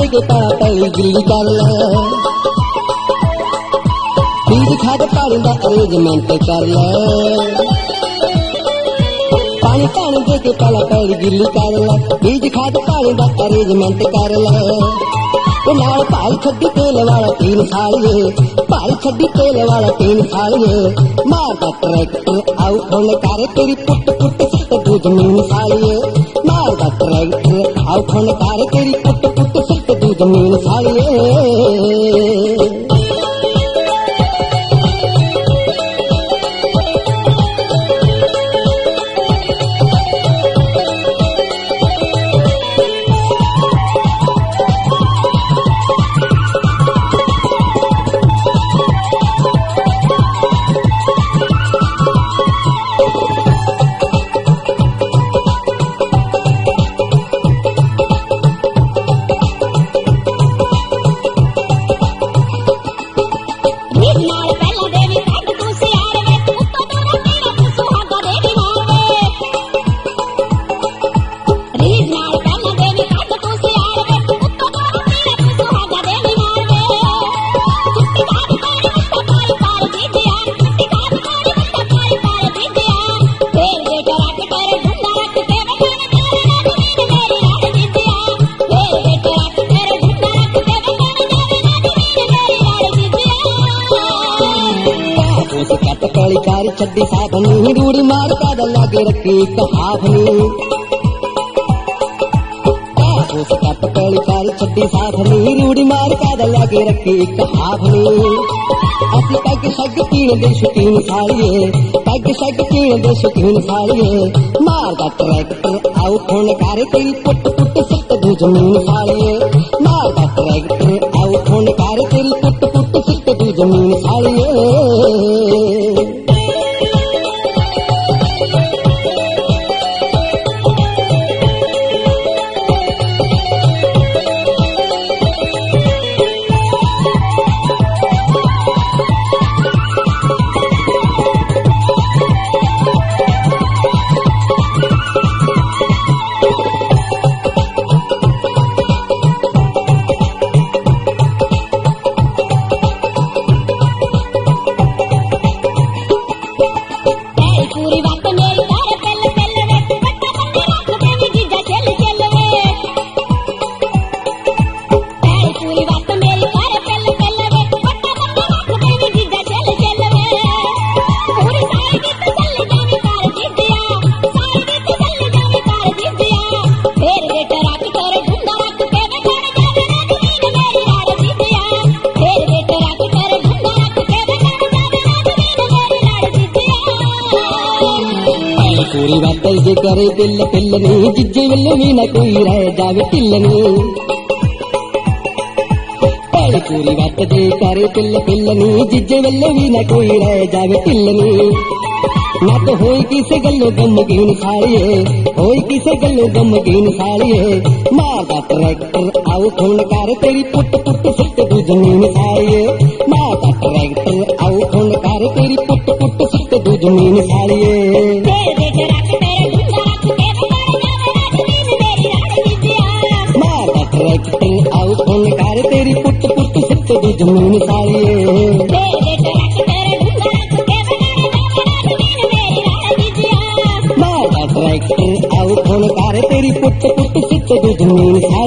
के पाला पैली गिल्ली कर ले बीज खाद पानी दा अरेंजमेंट कर ले पानी पानी दे के पाला पैली गिल्ली कर ले बीज खाद पानी दा अरेंजमेंट कर ले नाल भाल छड्डी तेल वाला 3 सालिए भाल छड्डी तेल वाला 3 सालिए मारदा ट्रैक्टर आउ खोल कर तेरी पुट पुट सिट दू जमीन सालिए मारदा ट्रैक्टर आउ खोल कर तेरी पुट पुट सिट दू जमीन सालिए छड्डी साधनी रूड़ी मार का लगे रखी कहावनी कट पैली कारी छड्डी साधनी रूड़ी मार का लगे रखी कहावनी असली पैग शग तीन दे शौकीन सालिए पैग शग तीन दे शौकीन सालिए मारदा ट्रैक्टर आउ फोन कर तेरी पुट पुट सिट दू जमीन सालिए मारदा ट्रैक्टर आउ फोन कर तेरी पुट पुट सिट दू जमीन सालिए पूरी बात जे करे दिल पिल्लनी जिज्जे वेले भी ना कोई रह जावे ढिल्लनी पूरी बात जे करे दिल पिल्लनी जिज्जे वेले भी ना कोई रह जावे ढिल्लनी ना तो होई किसे गल्लो गमगीन सालिए होई किसे गल्लो गमगीन सालिए मारदा ट्रैक्टर आउ फोन कर तेरी पुट पुट सिट दू जमीन सालिए मारदा ट्रैक्टर आउ फोन कर तेरी पुट पुट सिट दू जमीन सालिए ट्रैक्टर आउ फोन कर तेरी पुट पुट सिट दू जमीन सालिए मारदा ट्रैक्टर आउ फोन कर तेरी पुट पुट सिट दू जमीन